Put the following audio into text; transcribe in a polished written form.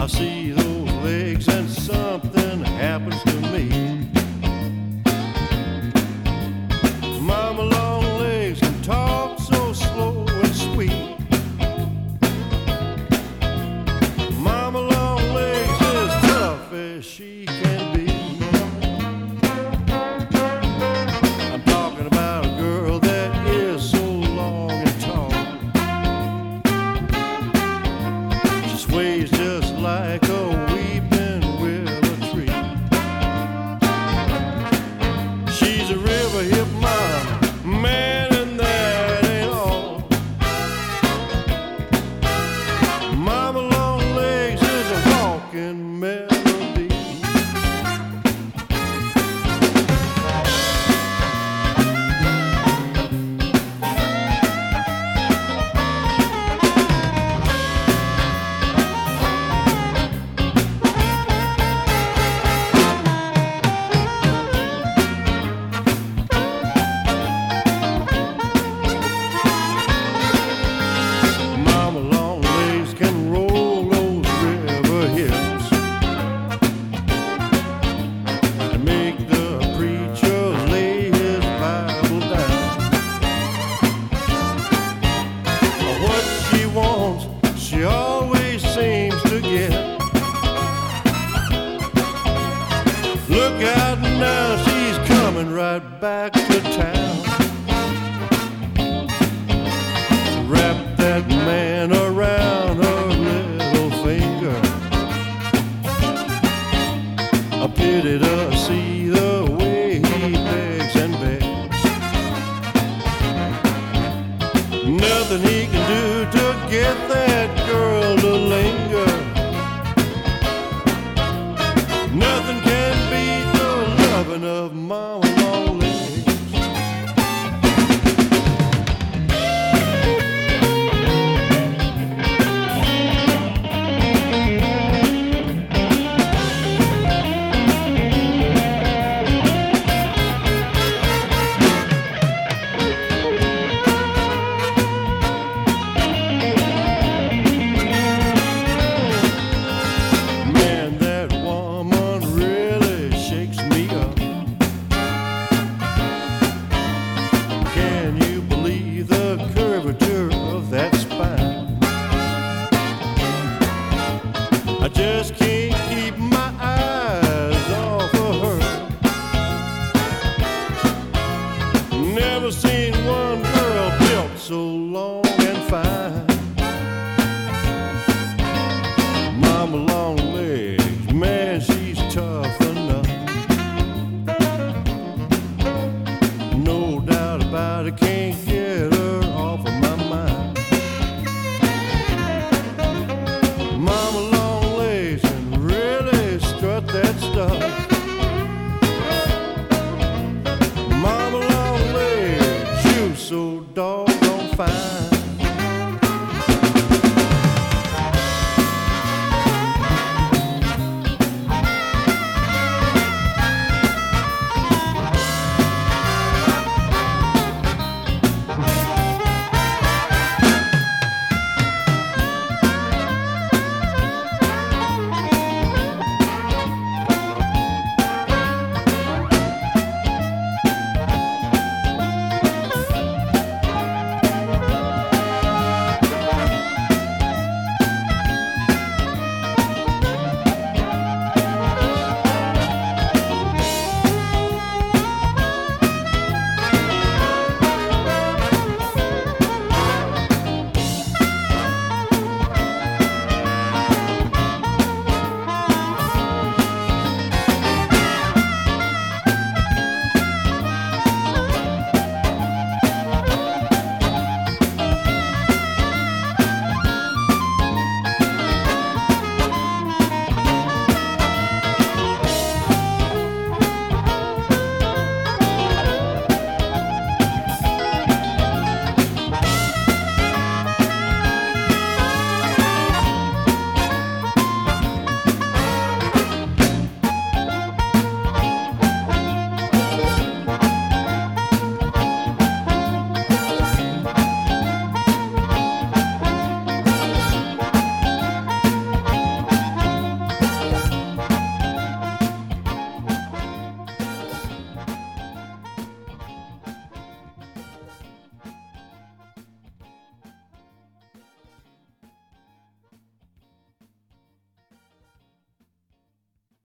see those legs and something happens to me. Mama long legs can talk so slow and sweet. Mama long legs as tough as she can be. I'm talking about a girl that is so long and tall. She sways just like a weeping willow tree. She's a river hip mom, man, and that ain't all. Mama long legs is a walking melody. Mama long legs can roll those river hips and make the preacher lay his Bible down. What she wants, she always seems to get. Look out now, she's coming right back to town. Wrap that man around her little finger. I pity to see the way he begs and begs. Nothing he can do to get there